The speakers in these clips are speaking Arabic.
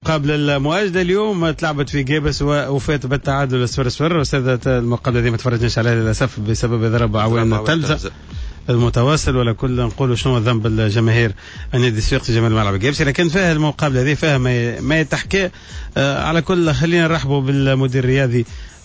المقابلة المؤجلة اليوم تلعبت في جيبس وفات بالتعادل 0-0. وسادت المقابلة دي ما تفرجناش عليها للأسف بسبب ضرب عوين التلزة المتواصل، ولا كل نقول شنو ذنب الجماهير النادي الصفاقسي جمال الملعب الجيبسي. لكن فيها المقابلة دي فيها ما يتحكى. على كل خلينا نرحبوا بالمدير الرياضي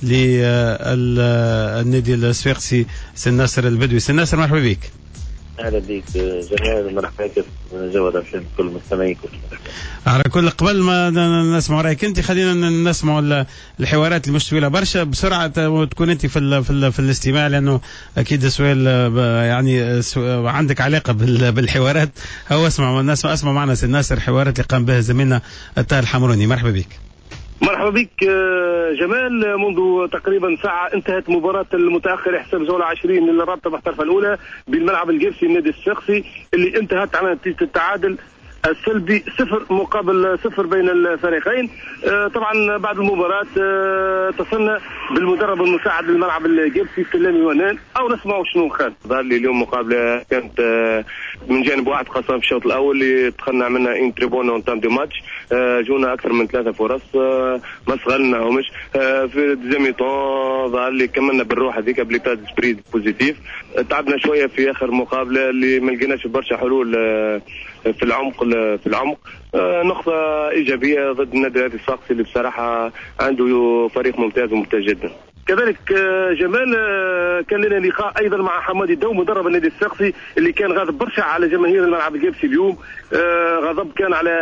للنادي الصفاقسي سي ناصر البدوي. سي ناصر مرحبا بك. اهلا بك جمال، مرحبا بك جواد عشان كل المستمعين. على كل قبل ما نسمع رايك انت خلينا نسمع الحوارات المشتوله برشا بسرعه تكون انت في الاستماع، لانه اكيد السؤال يعني عندك علاقه بالحوارات. هو اسمع معنا سي ناصر الحوارات اللي قام بها زميلنا الطاهر الحمروني. مرحبا بك. مرحبا بك جمال. منذ تقريبا ساعة انتهت مباراة المتأخر حساب جولة 20 للرابطة المحترفة الأولى بالملعب الجيبسي النادي الصفاقسي، اللي انتهت على نتيجة التعادل السلبي 0-0 بين الفريقين. طبعا بعد المباراة اتصلنا بالمدرب المساعد للملعب الجيبسي سلامي ونان، او نسمعوا شنو قال. ظهر لي اليوم مقابلة كانت من جانب واحد، خاصة في الشوط الأول اللي دخلنا عملنا ان تريبون اون تام دو ماتش، جونا أكثر من 3 فرص ما استغلناهمش. في ديزيمي طون ظهر لي كملنا بالروح هذيك بليتاد سبريد بوزيتيف. تعبنا شوية في آخر مقابلة اللي ما لقيناش برشا حلول في العمق. نقطة إيجابية ضد النادي الصفاقسي اللي بصراحة عنده فريق ممتاز وممتاز جدا. كذلك جمال كان لنا لقاء ايضا مع حمادي الدو مدرب النادي الصفاقسي اللي كان غاضب برشا على جماهير الملعب الجيبسي اليوم. غضب كان على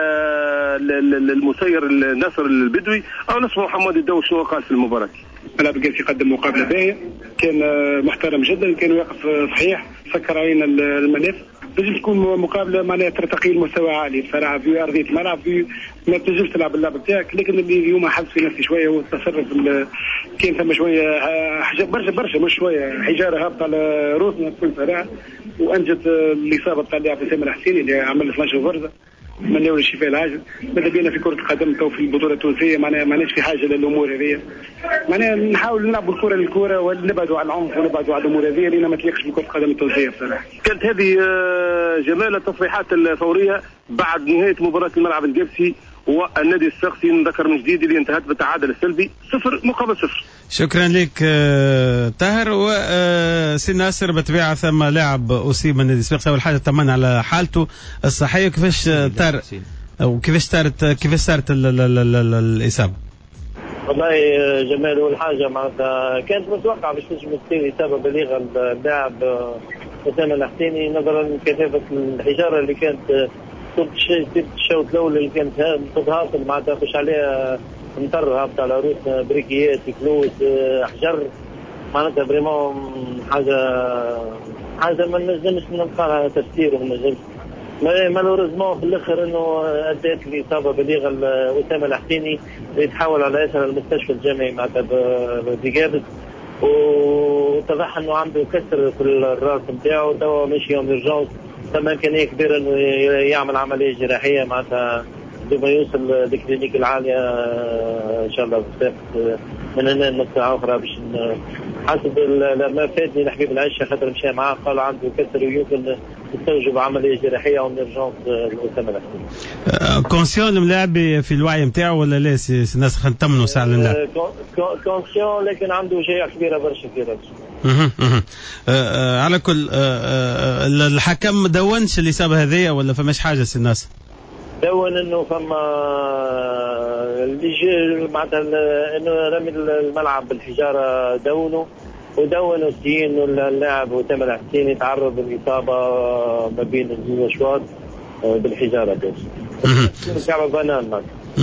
المسير ناصر البدوي، او نسمع حمادي الدو شنو قال في المباراة. الملعب الجيبسي قدم مقابلة باهية، كان محترم جدا، كان واقف صحيح، سكر عين المنافس. لازم تكون مقابله معناها ترتقي لمستوى عالي بصراحه في ارضيه الملعب، في ما تنجمش تلعب اللعب بتاعك. لكن اللي اليوم حس في نفسي شويه هو التصرف، كان ثم شويه برشا مش شويه حجاره هابطه على روسنا بكل صراحه، وانجت الاصابه تاع اللاعب اسامه الحسيني اللي عمل 12 فرصه. نتمنى له الشفاء العاجل. ماذا بينا في كره القدم تو في البطوله التونسيه معناها ماناش في حاجه للامور هذه، معناها نحاول نلعبوا الكره للكره ونبعدوا عن العنف ونبعدوا عن الامور هذه لان ما تليقش بكره القدم التونسيه بصراحه. كانت هذه جمال التصريحات الفوريه بعد نهايه مباراه الملعب الجيبسي والنادي الصفاقسي. نذكر من جديد اللي انتهت بالتعادل السلبي 0-0. شكرا لك طاهر. وسي ناصر بطبيعه ثم لاعب اصيب من النادي الصفاقسي، اول حاجه طمنا على حالته الصحيه كيفاش طار كيفاش صارت الاصابه. والله جمال اول حاجه معناتها كانت متوقعه باش تنجم تصير اصابه بليغه اللاعب اسامه الحسيني نظرا لكثافه الحجاره اللي كانت ضد الشوط الاول اللي كانت تتهاطل معناتها خش عليها مطر هابط على روس بريكيات فلوس حجر، معناتها فريمون حاجه ما نجمش نلقى لها تفسير وما نجمش. مالوريزمون في الاخر انه ادت الاصابه بليغه اسامه الحسيني اللي يتحول على ياسر المستشفى الجامعي معناتها بجابس، واتضح انه عنده كسر في الراس نتاعو، توا ماشي يوم اورجونس، ثم امكانيه كبيره انه يعمل عمليه جراحيه معناتها دوما يوصل للكلينيك العاليه ان شاء الله من هنا نص ساعه اخرى باش حسب ما فاتني لحبيب العشه خاطر مشى معاه قال عنده كسر ويمكن تستوجب عمليه جراحيه او اورجونس لاسامه الحسيني. كونسيون الملاعب في الوعي نتاعو ولا لا الناس خلينا نطمنوا ساعه الملاعب؟ كونسيون لكن عنده شيء كبيره برشا. على كل الحكم دونش الاصابه هذه ولا فماش حاجه سي الناس؟ دون انه فما اللي معناتها انه رمي الملعب بالحجاره ودونوا السين اللاعب وتم الحسيني تعرض للاصابه ما بين الزوج اشواط بالحجاره بس. كعب بنان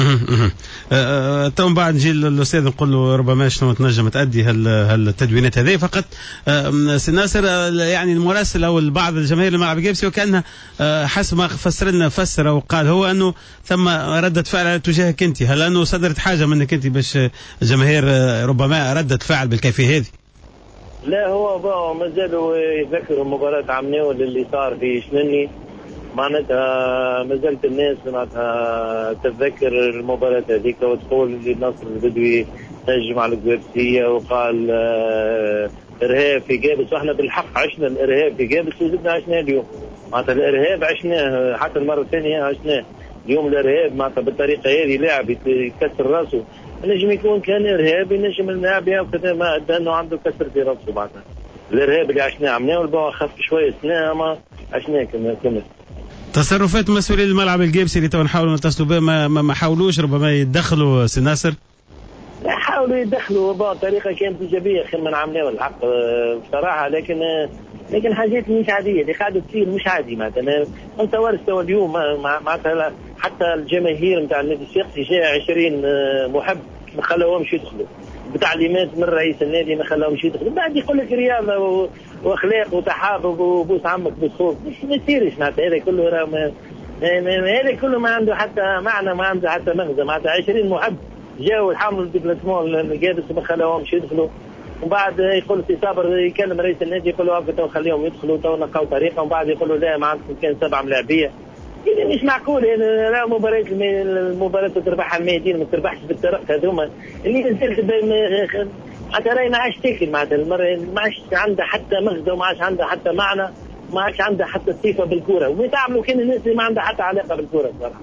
تو بعد نجي للاستاذ نقول له ربما شنو تنجم تأدي هالتدوينات هذه. فقط سي ناصر يعني المراسل او بعض الجماهير الملعب الجيبسي وكانها حسب ما فسر وقال هو انه ثم ردة فعل تجاهك انت، هل انه صدرت حاجه منك انت باش الجماهير ربما ردت فعل بالكيفيه هذه؟ لا هو ما زالوا يذكروا مباراة عمناول اللي صار في شنني، معناتها ما زالت الناس معناتها تتذكر المباراة هذيك وتقول اللي ناصر البدوي نجم على الجوابسية وقال إرهاب في جابس، وإحنا بالحق عشنا الإرهاب في جابس وزدنا عشناه اليوم، معناتها الإرهاب عشناه حتى المرة الثانية عشناه، اليوم الارهاب معناتها بالطريقه هذه لاعب يكسر راسه، نجم يكون كان ارهاب، ينجم اللاعب ياخذ ما ادى انه عنده كسر في راسه. معناتها الارهاب اللي عشناه عملناه والباقي خف شويه سنه ما عشناه كما تصرفات مسؤولين الملعب الجيبسي اللي تو نحاولوا نتصلوا به ما حاولوش ربما يتدخلوا سي ناصر؟ لا حاولوا يدخلوا بطريقه كانت ايجابيه خير من عملناه الحق بصراحه، لكن حاجات مش عاديه اللي قاعده تصير مش عادي. معناتها انت ورث اليوم معناتها حتى الجماهير نتاع النادي الشرقسي جاء 20 محب ما خلاوهمش يدخلوا بتعليمات من رئيس النادي ما خلاهمش يدخلوا، بعد يقول لك رياضه واخلاق وتحابب وبوس عمك بالصوت ما يصيرش. معناتها هذا كله هذا كله ما عنده حتى معنى، ما عنده حتى مغزى. معناتها 20 محب جاوا يحملوا الدبلاسمون القادس ما خلاوهمش يدخلوا، وبعد يقول سي صابر يكلم رئيس النادي يقول له تو خليهم يدخلوا تو نلقاو طريقه، وبعد يقول له لا ما عندكم كان 7 ملاعبيه. إذا مش معقول لا المباراة تربحها الميادين ما تربحش بالطرق هذوما اللي نزلت حتى راهي ما عادش تاكل. معناتها المرة ما عادش عندها حتى مغزى وما عادش عندها حتى معنى، ما عادش عندها حتى صفة بالكورة، ويتعاملوا كان الناس اللي ما عندها حتى علاقة بالكورة بصراحة.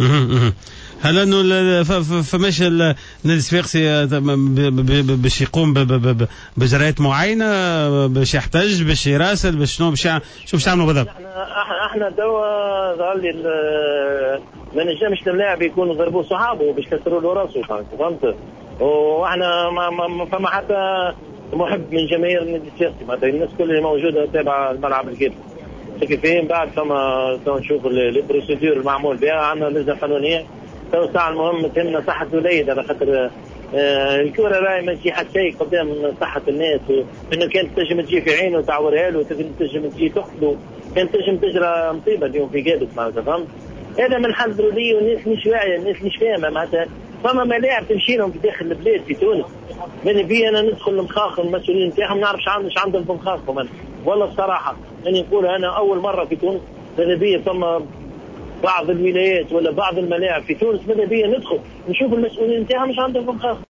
هل انه فماش النادي الصفاقسي باش يقوم باجراءات معينه، باش يحتج، باش يراسل، باش شنو باش تعملوا بالضبط؟ احنا توا ظهر لي ما نجمش اللاعب يكون ضربوا صحابه باش كسروا له راسه، فهمت؟ واحنا ما فما حتى محب من جماهير النادي الصفاقسي. معناتها الناس كل اللي موجوده تابعه الملعب الجيبسي كيفين. بعد فما نشوف البروسيدور المعمول بها، عندنا لجنه قانونيه تو ساعة المهم تهمنا صحة الوليد، على خاطر الكورة راهي ما تجي حتى شيء قدام صحة الناس، انه كانت تنجم تجي في عينه وتعورها له، تنجم تجي تقتله، كانت تنجم تجرى مصيبة اليوم في قادس. معناتها فهمت؟ هذا من حظر لي، والناس مش واعية، الناس مش فاهمة. معناتها فما ملاعب تمشي لهم في داخل البلاد في تونس، ماني بي انا ندخل نخاخ المسؤولين نتاعهم نعرفش عندهم في مخاخهم انا، والله الصراحة اني نقول انا اول مرة في تونس ماذا بيا ثم بعض الولايات ولا بعض الملاعب في تونس ماذا بيا ندخل نشوف المسؤولين نتاعهم مش عندهم مخاخ.